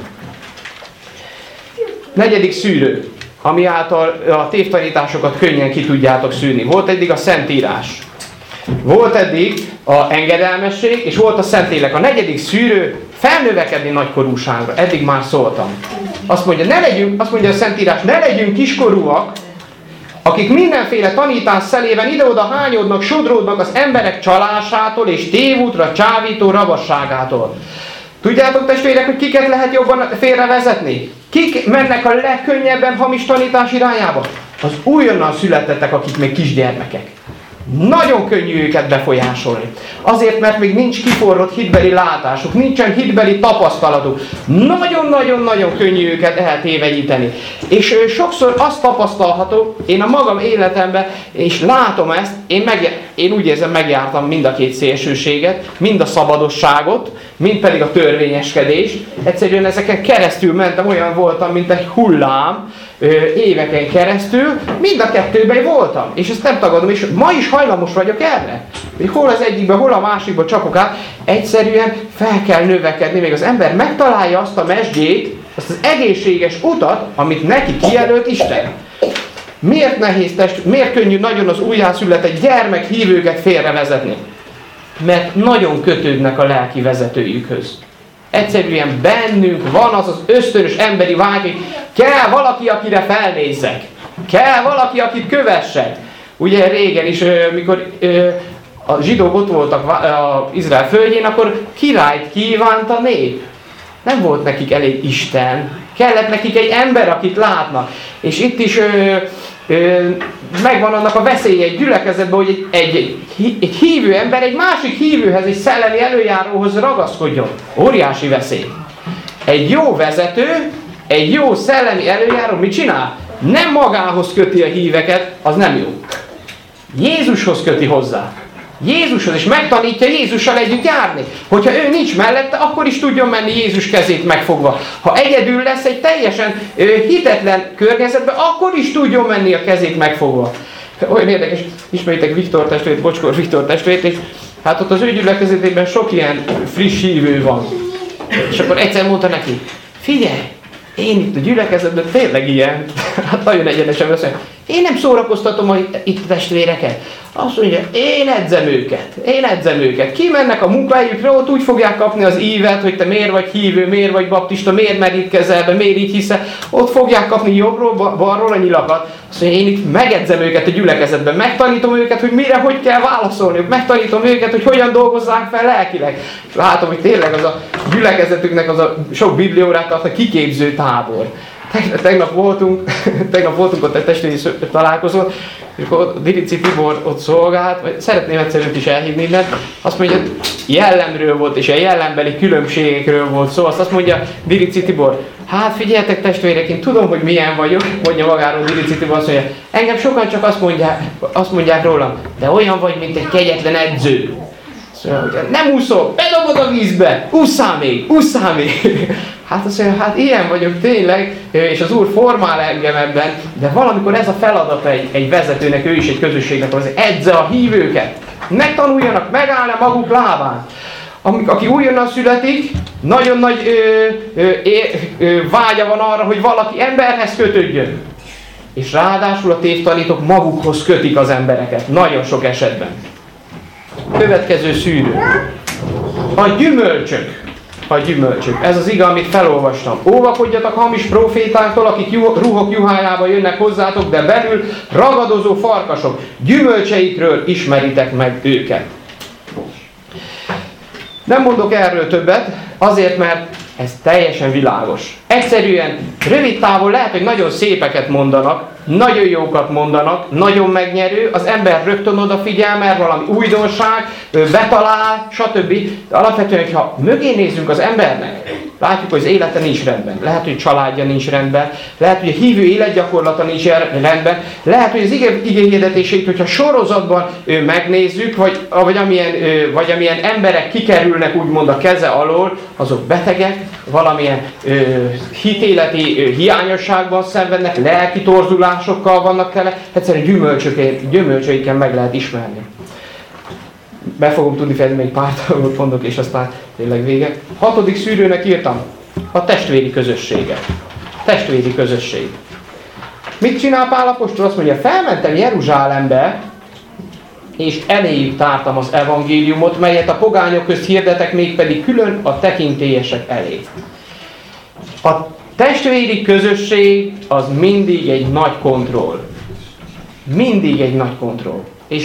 4. szűrő, ami által a tévtanításokat könnyen ki tudjátok szűrni. Volt eddig a Szentírás. Volt eddig a engedelmesség, és volt a Szentlélek. A 4. szűrő felnövekedni nagykorúságra. Eddig már szóltam. Azt mondja a Szentírás, ne legyünk kiskorúak, akik mindenféle tanítás szelében ide-oda hányódnak, sodródnak az emberek csalásától és tévútra csábító ravasságától. Tudjátok, testvérek, hogy kiket lehet jobban félrevezetni? Kik mennek a legkönnyebben hamis tanítás irányába? Az újonnan születettek, akik még kisgyermekek. Nagyon könnyű őket befolyásolni. Azért, mert még nincs kiforrott hitbeli látásuk, nincsen hitbeli tapasztalatuk. Nagyon-nagyon-nagyon könnyű őket eltévegyíteni. És sokszor azt tapasztalható, én a magam életemben, és látom ezt, én úgy érzem, megjártam mind a két szélsőséget, mind a szabadosságot, mind pedig a törvényeskedést. Egyszerűen ezeken keresztül mentem, olyan voltam, mint egy hullám, éveken keresztül, mind a kettőben voltam, és ezt nem tagadom, és ma is hajlamos vagyok erre, hogy hol az egyikben, hol a másikban csapok át, egyszerűen fel kell növekedni, még az ember megtalálja azt a mesdjét, azt az egészséges utat, amit neki kijelölt Isten. Miért nehéz miért könnyű nagyon az újjászületett gyermek hívőket félrevezetni? Mert nagyon kötődnek a lelki vezetőjükhöz. Egyszerűen bennünk van az az ösztönös emberi vágy, hogy kell valaki, akire felnézzek. Kell valaki, akit kövessek. Ugye régen is, mikor a zsidók ott voltak az Izrael földjén, akkor királyt kívánt a nép. Nem volt nekik elég Isten. Kellett nekik egy ember, akit látnak. És itt is megvan annak a veszélye egy gyülekezetben, hogy egy hívő ember egy másik hívőhez, egy szellemi előjáróhoz ragaszkodjon. Óriási veszély. Egy jó vezető, egy jó szellemi előjáró mit csinál? Nem magához köti a híveket, az nem jó. Jézushoz köti hozzá. Jézushoz, és megtanítja Jézussal együtt járni. Hogyha ő nincs mellette, akkor is tudjon menni Jézus kezét megfogva. Ha egyedül lesz egy teljesen hitetlen környezetben, akkor is tudjon menni a kezét megfogva. Olyan érdekes, ismeritek Viktor testvért, Bocskor Viktor testvért, és hát ott az ő gyülekezetében sok ilyen friss hívő van. És akkor egyszer mondta neki, figyelj, én itt a gyülekezetben tényleg ilyen, hát nagyon egyenesen veszem, én nem szórakoztatom itt a testvéreket. Azt mondja, én edzem őket. Kimennek a munkahelyükre, ott úgy fogják kapni az ívet, hogy te miért vagy hívő, miért vagy baptista, miért merítkezel be, miért így hiszel. Ott fogják kapni jobbról, balról a nyilakat. Azt mondja, én itt megedzem őket a gyülekezetben, megtanítom őket, hogy mire, hogy kell válaszolniuk, megtanítom őket, hogy hogyan dolgozzák fel lelkileg. Látom, hogy tényleg az a gyülekezetüknek az a sok bibliórát tart a kiképző tábor. Tegnap voltunk ott egy testvéri találkozón, és akkor Dirici Tibor ott szolgált, vagy szeretném egyszer őt is elhívni innen, azt mondja, hogy jellemről volt, és a jellembeli különbségekről volt szó, azt mondja Dirici Tibor, hát figyeljetek testvérek, én tudom, hogy milyen vagyok, mondja magáról Dirici Tibor, azt mondja, engem sokan csak azt mondják rólam, de olyan vagy, mint egy kegyetlen edző. Nem úszol, bedobod a vízbe, ússzál még. Hát azt mondja, hát ilyen vagyok tényleg, és az Úr formál engem ebben, de valamikor ez a feladata egy vezetőnek, ő is egy közösségnek, az edze a hívőket. Megtanuljanak megállni maguk lábán. Aki újonnan születik, nagyon nagy vágya van arra, hogy valaki emberhez kötődjön. És ráadásul a tévtanítók magukhoz kötik az embereket, nagyon sok esetben. Következő szűrő. A gyümölcsök. Ez az ige, amit felolvastam. Óvakodjatok hamis profétáktól, akik ruhok juhájába jönnek hozzátok, de belül ragadozó farkasok. Gyümölcseikről ismeritek meg őket. Nem mondok erről többet, azért, mert ez teljesen világos. Egyszerűen, rövid távon lehet, hogy nagyon szépeket mondanak, nagyon jókat mondanak, nagyon megnyerő, az ember rögtön odafigyel, mert valami újdonság, betalál, stb. De alapvetően, ha mögé nézzünk az embernek, látjuk, hogy az élete nincs rendben. Lehet, hogy családja nincs rendben, lehet, hogy a hívő életgyakorlata nincs rendben, lehet, hogy az igéhirdetését, hogyha sorozatban megnézzük, vagy amilyen emberek kikerülnek úgymond a keze alól, azok betegek, valamilyen hitéleti hiányosságban szenvednek, lelki torzulásokkal vannak tele, egyszerűen gyümölcsöiken meg lehet ismerni. Be fogom tudni fejezni, még pár dolgot mondok, és aztán tényleg vége. 6. szűrőnek írtam, a testvéri közössége. Testvéri közösség. Mit csinál Pál apostol? Azt mondja, felmentem Jeruzsálembe, és eléjük tártam az evangéliumot, melyet a pogányok közt hirdetek, mégpedig külön a tekintélyesek elé. A testvéri közösség az mindig egy nagy kontroll. Mindig egy nagy kontroll. És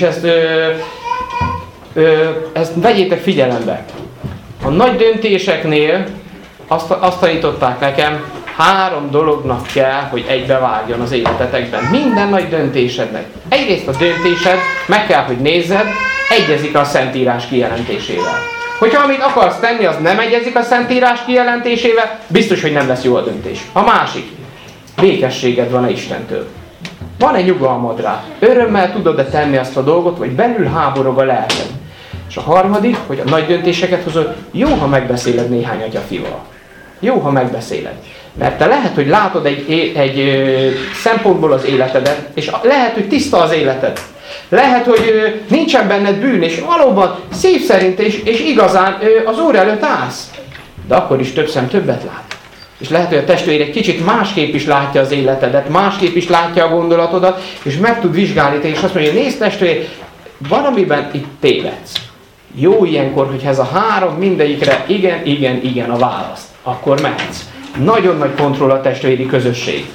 ezt vegyétek figyelembe. A nagy döntéseknél azt tanították nekem, 3 dolognak kell, hogy egybevágjon az életetekben. Minden nagy döntésednek. Egyrészt a döntésed, meg kell, hogy nézzed, egyezik a Szentírás kijelentésével. Hogyha amit akarsz tenni, az nem egyezik a Szentírás kijelentésével, biztos, hogy nem lesz jó a döntés. A másik, békességed van-e Istentől. Van-e nyugalmad rá? Örömmel tudod-e tenni azt a dolgot, vagy belül háborog a lelked? És a harmadik, hogy a nagy döntéseket hozod, jó, ha megbeszéled néhány atyafival. Jó, ha megbeszéled. Mert te lehet, hogy látod egy szempontból az életedet, és lehet, hogy tiszta az életed. Lehet, hogy nincsen benned bűn, és valóban szív szerint és igazán az Úr előtt állsz. De akkor is több szem többet lát. És lehet, hogy a testvér egy kicsit másképp is látja az életedet, másképp is látja a gondolatodat, és meg tud vizsgálni, és azt mondja, nézd testvér, valamiben itt tévedsz. Jó ilyenkor, hogy ez a 3 mindegyikre igen a választ. Akkor mehetsz. Nagyon nagy kontroll a testvéri közösség.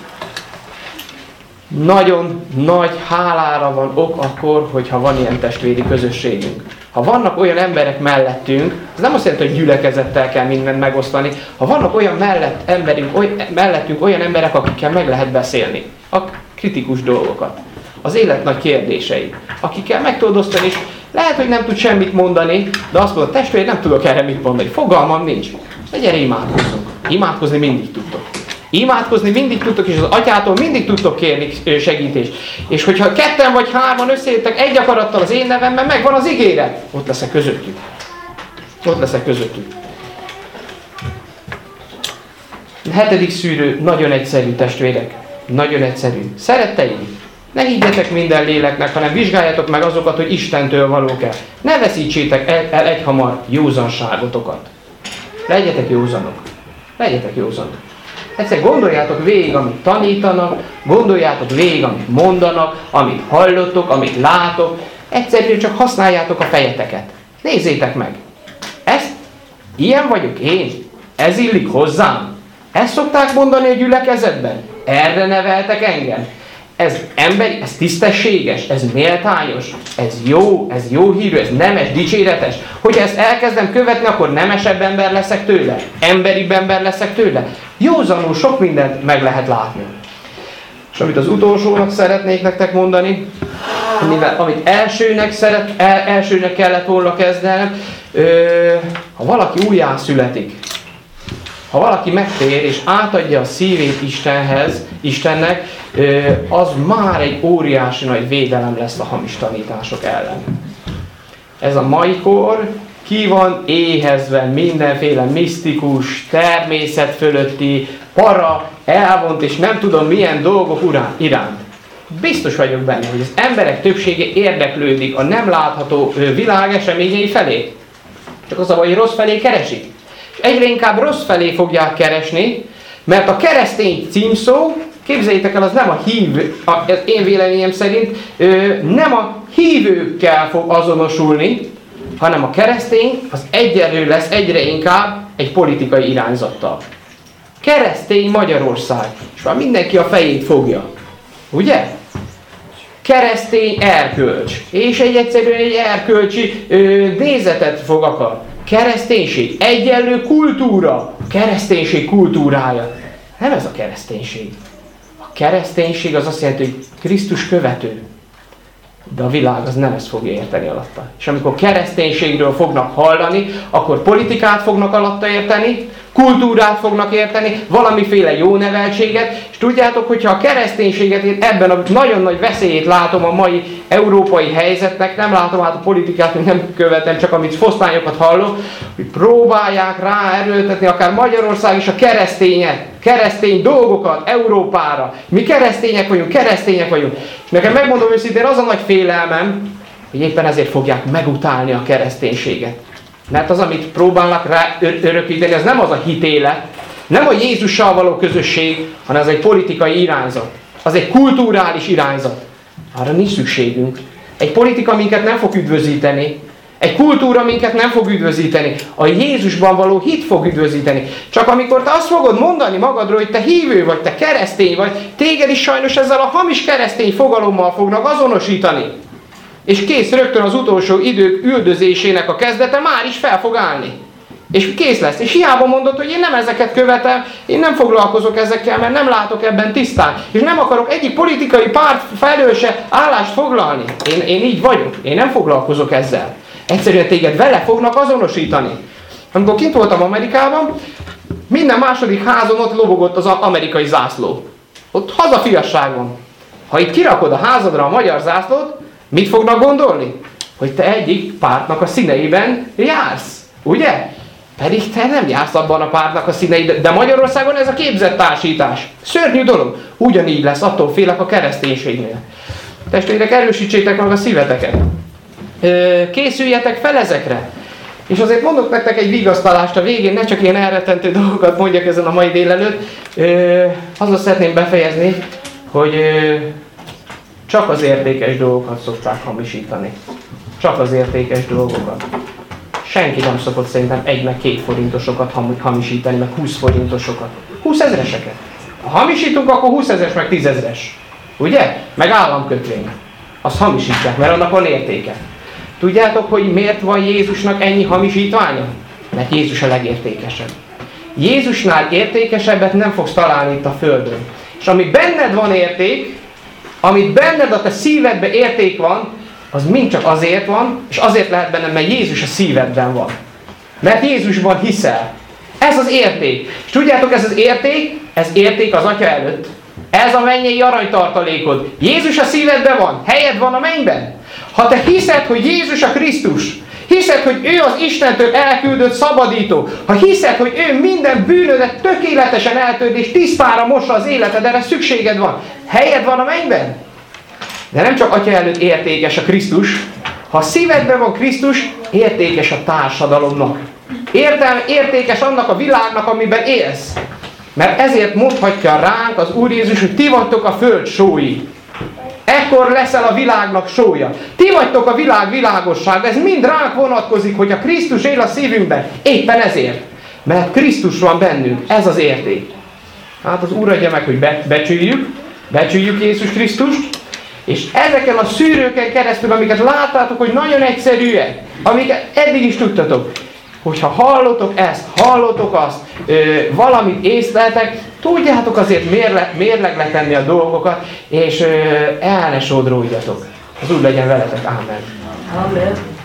Nagyon nagy hálára van ok akkor, hogyha van ilyen testvéri közösségünk. Ha vannak olyan emberek mellettünk, ez nem azt jelenti, hogy gyülekezettel kell mindent megosztani, ha vannak olyan mellettünk olyan emberek, akikkel meg lehet beszélni a kritikus dolgokat, az élet nagy kérdései, akikkel meg tudod osztani, és lehet, hogy nem tud semmit mondani, de azt mondod, testvér, nem tudok erre mit mondani, fogalmam nincs. De gyere, imádkozzunk. Imádkozni mindig tudtok. Imádkozni mindig tudtok, és az Atyától mindig tudtok kérni segítést. És hogyha 2 vagy 3 összejöttek egy akarattal az én nevemben, megvan az ígéret. Ott leszek közöttük. Ott leszek közöttük. A 7. szűrő nagyon egyszerű, testvérek. Nagyon egyszerű. Szeretteim, ne higgyetek minden léleknek, hanem vizsgáljátok meg azokat, hogy Istentől valók-e. Ne veszítsétek el egyhamar józanságotokat. Legyetek józanok. Legyetek józanok. Egyszer gondoljátok végig, amit tanítanak, gondoljátok végig, amit mondanak, amit hallottok, amit látok. Egyszerűen csak használjátok a fejeteket. Nézzétek meg. Ilyen vagyok én? Ez illik hozzám? Ezt szokták mondani a gyülekezetben? Erre neveltek engem? ez emberi, ez tisztességes, ez méltányos, ez jó hírű, ez nemes, dicséretes. Hogyha ezt elkezdem követni, akkor nemesebb ember leszek tőle, emberibb ember leszek tőle. Józanul sok mindent meg lehet látni. És amit az utolsónak szeretnék nektek mondani, amit elsőnek kellett volna kezdenem, ha valaki újjászületik, ha valaki megtér és átadja a szívét Istennek, az már egy óriási nagy védelem lesz a hamis tanítások ellen. Ez a mai kor ki van éhezve mindenféle misztikus, természet fölötti, para, elvont és nem tudom milyen dolgok iránt. Biztos vagyok benne, hogy az emberek többsége érdeklődik a nem látható világ eseményei felé. Csak az a baj, hogy rossz felé keresik. És egyre inkább rossz felé fogják keresni, mert a keresztény címszó, képzeljétek el, az nem a hívő, az én véleményem szerint nem a hívőkkel fog azonosulni, hanem a keresztény az egyenlő lesz egyre inkább egy politikai irányzattal. Keresztény Magyarország. És már mindenki a fejét fogja. Ugye? Keresztény erkölcs. És egyszerűen egy erkölcsi nézetet fog akar. Kereszténység. Egyenlő kultúra. A kereszténység kultúrája. Nem ez a kereszténység. A kereszténység az azt jelenti, hogy Krisztus követő. De a világ az nem ezt fogja érteni alatta. És amikor kereszténységről fognak hallani, akkor politikát fognak alatta érteni, kultúrát fognak érteni, valamiféle jó neveltséget, és tudjátok, hogyha a kereszténységet én ebben a nagyon nagy veszélyét látom a mai európai helyzetnek, nem látom át a politikát, hogy nem követem, csak amit fosztányokat hallok, hogy próbálják ráerőltetni akár Magyarország is a keresztény dolgokat Európára. Mi keresztények vagyunk. És nekem megmondom őszintén, az a nagy félelmem, hogy éppen ezért fogják megutálni a kereszténységet. Mert az, amit próbálnak rá örökíteni, az nem az a hitélet, nem a Jézussal való közösség, hanem az egy politikai irányzat. Az egy kulturális irányzat. Arra nincs szükségünk. Egy politika minket nem fog üdvözíteni. Egy kultúra minket nem fog üdvözíteni. A Jézusban való hit fog üdvözíteni. Csak amikor te azt fogod mondani magadról, hogy te hívő vagy, te keresztény vagy, téged is sajnos ezzel a hamis keresztény fogalommal fognak azonosítani. És kész, rögtön az utolsó idők üldözésének a kezdete már is fel fog állni. És kész lesz. És hiába mondod, hogy én nem ezeket követem, én nem foglalkozok ezekkel, mert nem látok ebben tisztán. És nem akarok egyik politikai párt felől se állást foglalni. Én így vagyok. Én nem foglalkozok ezzel. Egyszerűen téged vele fognak azonosítani. Amikor kint voltam Amerikában, minden második házon ott lobogott az amerikai zászló. Ott hazafiasság van. Ha itt kirakod a házadra a magyar zászlót, mit fognak gondolni? Hogy te egyik pártnak a színeiben jársz. Ugye? Pedig te nem jársz abban a pártnak a színeiben. De Magyarországon ez a képzett társítás. Szörnyű dolog. Ugyanígy lesz, attól félek a kereszténységnél. Testvérek, erősítsétek meg a szíveteket. Készüljetek fel ezekre. És azért mondok nektek egy vigasztalást a végén, ne csak ilyen elrettentő dolgokat mondjak ezen a mai délelőtt. Azzal szeretném befejezni, hogy csak az értékes dolgokat szokták hamisítani. Csak az értékes dolgokat. Senki nem szokott szerintem 1 meg 2 forintosokat hamisítani, meg 20 forintosokat. 20 000-eseket. Ha hamisítunk, akkor 20 000-es, meg 10 000-es. Ugye? Meg államkötvény. Azt hamisítják, mert annak van értéke. Tudjátok, hogy miért van Jézusnak ennyi hamisítványa? Mert Jézus a legértékesebb. Jézusnál értékesebbet nem fogsz találni itt a földön. És ami benned van érték, amit benned a te szívedben érték van, az mind csak azért van, és azért lehet benne, mert Jézus a szívedben van. Mert Jézusban hiszel. Ez az érték. És tudjátok, ez érték az Atya előtt. Ez a mennyei aranytartalékod. Jézus a szívedben van. Helyed van a mennyben. Ha te hiszed, hogy Jézus a Krisztus, hiszed, hogy ő az Istentől elküldött szabadító, ha hiszed, hogy ő minden bűnödet tökéletesen eltölt és tisztára mossa az életed, erre szükséged van. Helyed van a mennyben. De nem csak Atya előtt értékes a Krisztus, ha a szívedben van Krisztus, értékes a társadalomnak. Értékes annak a világnak, amiben élsz. Mert ezért mondhatja ránk az Úr Jézus, hogy ti vagytok a föld sói. Ekkor leszel a világnak sója. Ti vagytok a világ világosság. Ez mind ránk vonatkozik, hogy a Krisztus él a szívünkben. Éppen ezért. Mert Krisztus van bennünk. Ez az érték. Hát az Úr adja meg, hogy becsüljük, becsüljük Jézus Krisztust, és ezeken a szűrőken keresztül, amiket láttátok, hogy nagyon egyszerűek, amiket eddig is tudtatok, hogyha hallotok ezt, hallotok azt, valamit észleltek, tudjátok azért mérlegre tenni a dolgokat, és el ne sodródjatok. Az úgy legyen veletek. Amen. Amen.